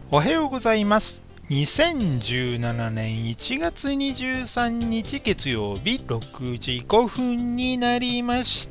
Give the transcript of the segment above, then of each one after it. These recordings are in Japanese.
おはようございます。2017年1月23日月曜日6時5分になりました。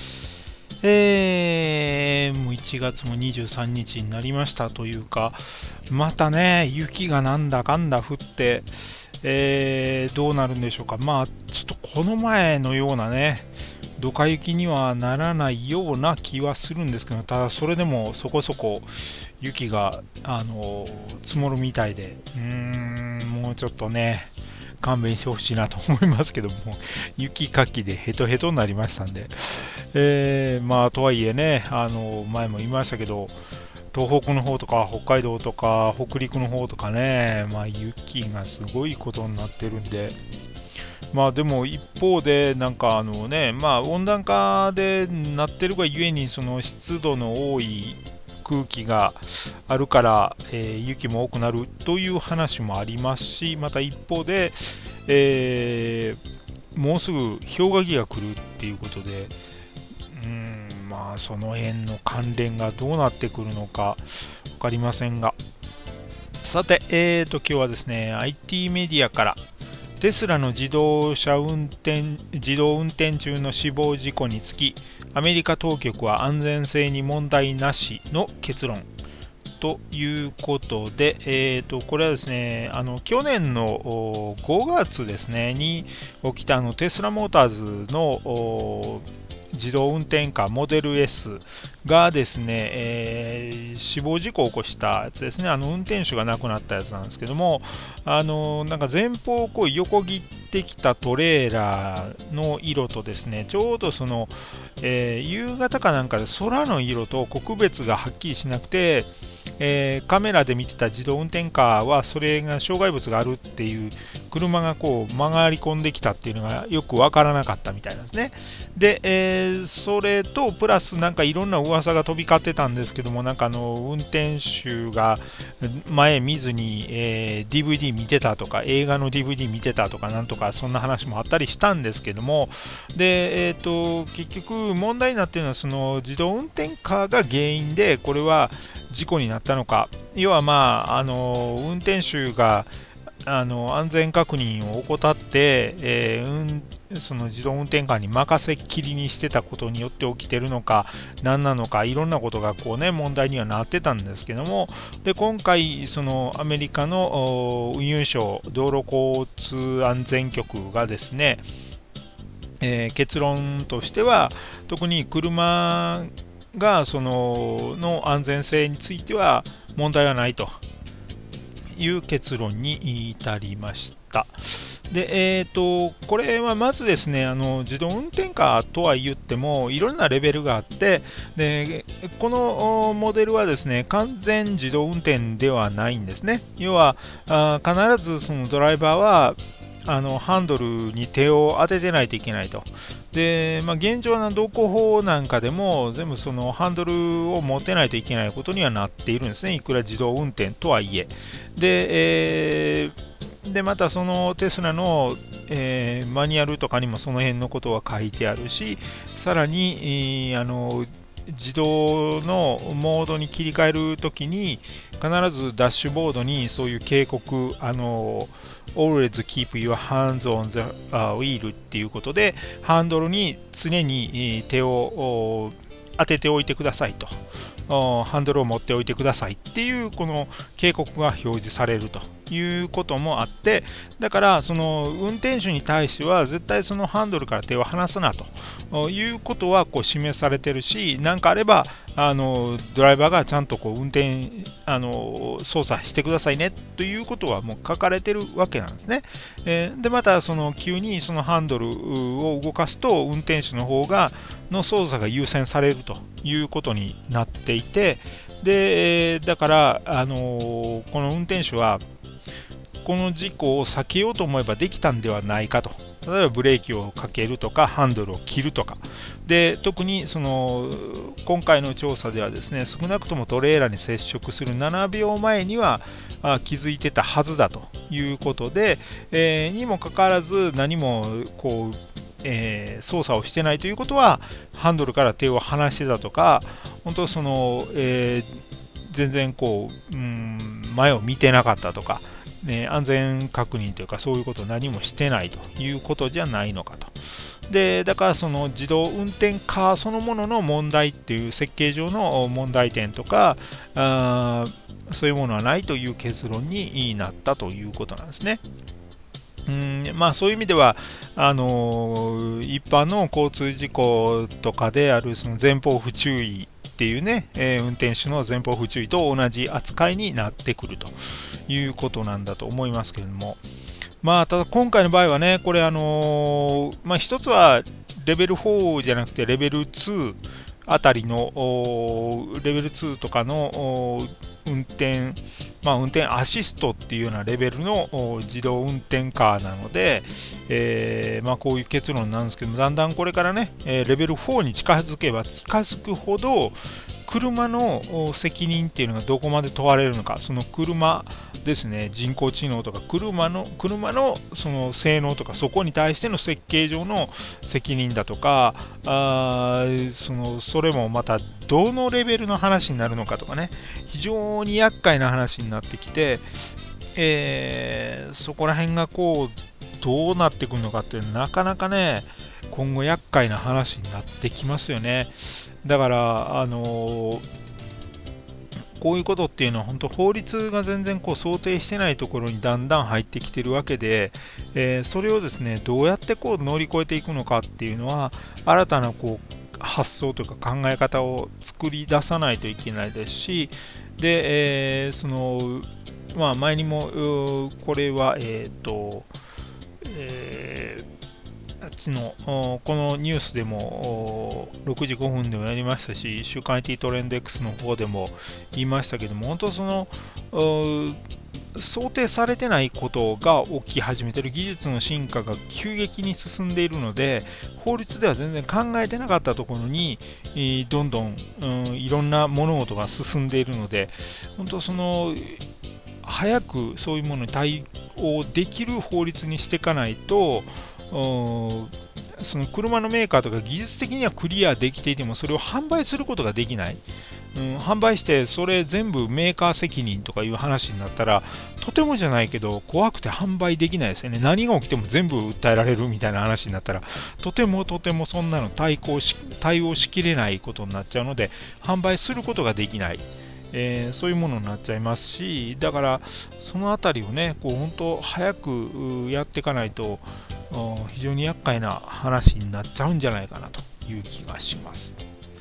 もう1月も23日になりましたというか、またね、雪がなんだかんだ降って、どうなるんでしょうか。ちょっとこの前のようなね、ドカ雪にはならないような気はするんですけど、ただそれでもそこそこ雪が、積もるみたいで、もうちょっとね、勘弁してほしいなと思いますけども、雪かきでヘトヘトになりましたんで、とはいえね、前も言いましたけど、東北の方とか北海道とか北陸の方とかね、雪がすごいことになってるんで、でも一方でなんか温暖化でなってるがゆえにその湿度の多い空気があるから、雪も多くなるという話もありますし、また一方で、もうすぐ氷河期が来るっていうことで、その辺の関連がどうなってくるのか分かりませんが、さて、今日はですね IT メディアからテスラの自動運転中の死亡事故につき、アメリカ当局は安全性に問題なしの結論ということで、これはですね、去年の5月ですね、に起きたテスラモーターズの自動運転カーモデル S がですね、死亡事故を起こしたやつですね。運転手が亡くなったやつなんですけども、なんか前方をこう横切ってきたトレーラーの色とですね、ちょうどその、夕方かなんかで空の色と区別がはっきりしなくて、カメラで見てた自動運転カーはそれが障害物があるっていう車がこう曲がり込んできたっていうのがよくわからなかったみたいなんですね。で、それとプラスなんかいろんな噂が飛び交ってたんですけども、なんか運転手が前見ずに、DVD 見てたとか映画の DVD 見てたとかなんとかそんな話もあったりしたんですけども、で、結局問題になっているのはその自動運転カーが原因でこれは事故になったのか、要は運転手が安全確認を怠って、その自動運転カーに任せっきりにしてたことによって起きてるのか何なのか、いろんなことがこうね問題にはなってたんですけども、で今回そのアメリカの運輸省道路交通安全局がですね、結論としては特に車がの安全性については問題はないという結論に至りました。で、これはまずですね、自動運転カーとは言っても、いろんなレベルがあって、で、このモデルはですね、完全自動運転ではないんですね。要は、必ずそのドライバーは、ハンドルに手を当ててないといけないと。で、現状の道交法なんかでも全部そのハンドルを持てないといけないことにはなっているんですね。いくら自動運転とはいえ。で、またそのテスラの、マニュアルとかにもその辺のことは書いてあるし、さらに、自動のモードに切り替えるときに必ずダッシュボードにそういう警告Always keep your hands on the wheel っていうことでハンドルに常に手を当てておいてくださいと、ハンドルを持っておいてくださいっていうこの警告が表示されるということもあって、だからその運転手に対しては絶対そのハンドルから手を離すなということはこう示されてるし、何かあればドライバーがちゃんとこう運転操作してくださいねということはもう書かれてるわけなんですね。でまたその急にそのハンドルを動かすと運転手の方がの操作が優先されるということになっていて、でだから、この運転手はこの事故を避けようと思えばできたんではないかと。例えばブレーキをかけるとかハンドルを切るとかで、特にその今回の調査ではですね、少なくともトレーラーに接触する7秒前には気づいてたはずだということで、にもかかわらず何もこう操作をしてないということはハンドルから手を離してたとか、本当その、 全然前を見てなかったとか、安全確認というかそういうことを何もしてないということじゃないのかと。でだからその自動運転カーそのものの問題っていう設計上の問題点とかそういうものはないという結論になったということなんですね。そういう意味では一般の交通事故とかであるその前方不注意っていうね、運転手の前方不注意と同じ扱いになってくるということなんだと思いますけれども、ただ今回の場合はね、これ一つはレベル4じゃなくてレベル2あたりのレベル2とかの運転アシストっていうようなレベルの自動運転カーなので、こういう結論なんですけども、だんだんこれからね、レベル4に近づけば近づくほど車の責任っていうのがどこまで問われるのか、その車ですね、人工知能とか車のその性能とか、そこに対しての設計上の責任だとか、それもまたどのレベルの話になるのかとかね、非常に厄介な話になってきて、そこら辺がどうなってくるのかってなかなかね、今後厄介な話になってきますよね。だからこういうことっていうのは本当法律が全然想定してないところにだんだん入ってきてるわけで、それをですねどうやって乗り越えていくのかっていうのは新たな発想というか考え方を作り出さないといけないですし、で、前にもこれはあっちのこのニュースでも6時5分でもやりましたし、週刊 IT トレンド X の方でも言いましたけども、本当想定されてないことが起き始めている、技術の進化が急激に進んでいるので、法律では全然考えてなかったところにどんどん、いろんな物事が進んでいるので、本当早くそういうものに対応できる法律にしていかないと、その車のメーカーとか技術的にはクリアできていてもそれを販売することができない、販売してそれ全部メーカー責任とかいう話になったらとてもじゃないけど怖くて販売できないですよね。何が起きても全部訴えられるみたいな話になったらとてもそんなの対応しきれないことになっちゃうので販売することができない、そういうものになっちゃいますし、だからそのあたりをね本当早くやっていかないと非常に厄介な話になっちゃうんじゃないかなという気がします。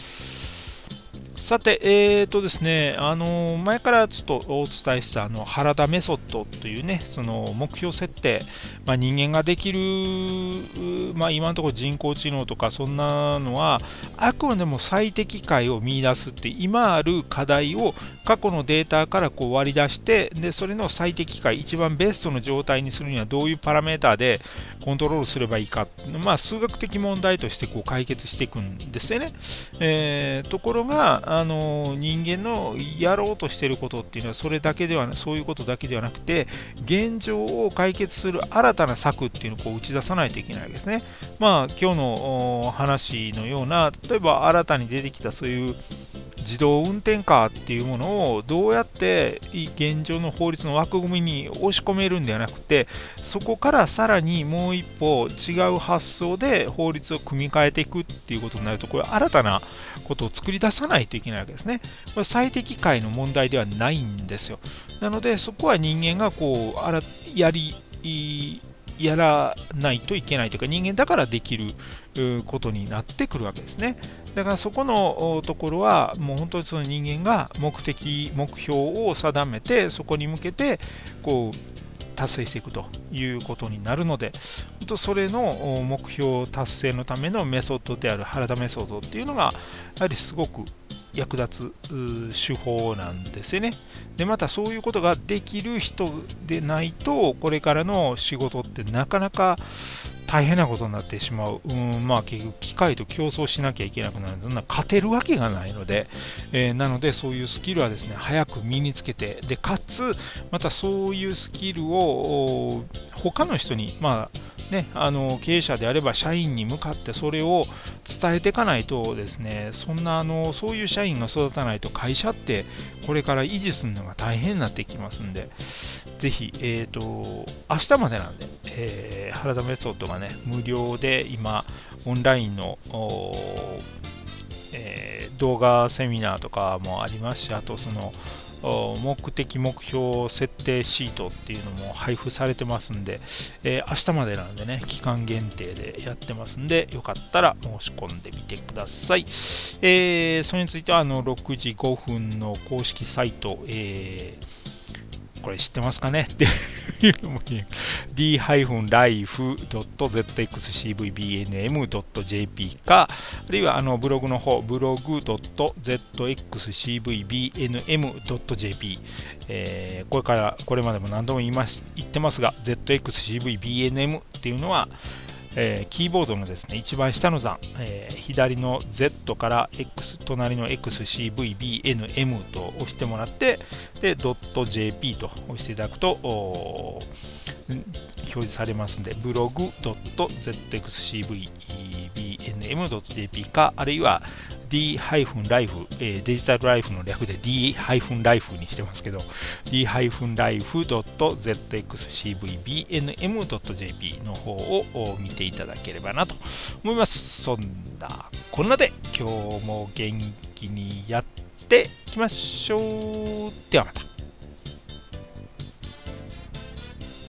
さて、ですね、前からちょっとお伝えした原田メソッドというね、その目標設定、人間ができる、今のところ人工知能とかそんなのは、あくまでも最適解を見出すって、今ある課題を過去のデータから割り出して、でそれの最適解、一番ベストの状態にするにはどういうパラメーターでコントロールすればいいか、数学的問題として解決していくんですよね。ところが人間のやろうとしていることっていうのはそういうことだけではなくて、現状を解決する新たな策っていうのを打ち出さないといけないわけですね。今日の話のような、例えば新たに出てきたそういう自動運転カーっていうものをどうやって現状の法律の枠組みに押し込めるんではなくて、そこからさらにもう一歩違う発想で法律を組み替えていくっていうことになると、これ新たなことを作り出さないといけないわけですね。これ最適解の問題ではないんですよ。なのでそこは人間がやらないといけないというか、人間だからできることになってくるわけですね。だからそこのところはもう本当にその人間が目標を定めて、そこに向けて達成していくということになるので、それの目標達成のためのメソッドである原田メソッドっていうのがやはりすごく役立つ手法なんですよね。でまたそういうことができる人でないとこれからの仕事ってなかなか大変なことになってしまう。まあ結局機械と競争しなきゃいけなくなるので、そんな勝てるわけがないので、なのでそういうスキルはですね、早く身につけて、で、かつ、またそういうスキルを他の人に、まあ、ね、経営者であれば社員に向かってそれを伝えていかないとですね、そういう社員が育たないと会社ってこれから維持するのが大変になってきますんで、ぜひ、明日までなんで、原田メソッドがね、無料で今、オンラインの、動画セミナーとかもありますし、あと目的目標設定シートっていうのも配布されてますんで、明日までなんでね、期間限定でやってますんで、よかったら申し込んでみてください。それについては6時5分の公式サイト、これ知ってますかねっていうのもいい。d-life.zxcvbnm.jp か、あるいはブログの方、ブログ .zxcvbnm.jp、これまでも何度も言ってますが、zxcvbnm っていうのは、キーボードのですね、一番下の段、左の Z から X、隣の XCVBNM と押してもらって、で、.jp と押していただくと、表示されますので、ブログ .zxcvbnm.jp か、あるいは d-life、デジタルライフの略で d-life にしてますけど、d-life.zxcvbnm.jp の方を見ていただければなと思います。そんなこんなで今日も元気にやっていきましょう。ではまた。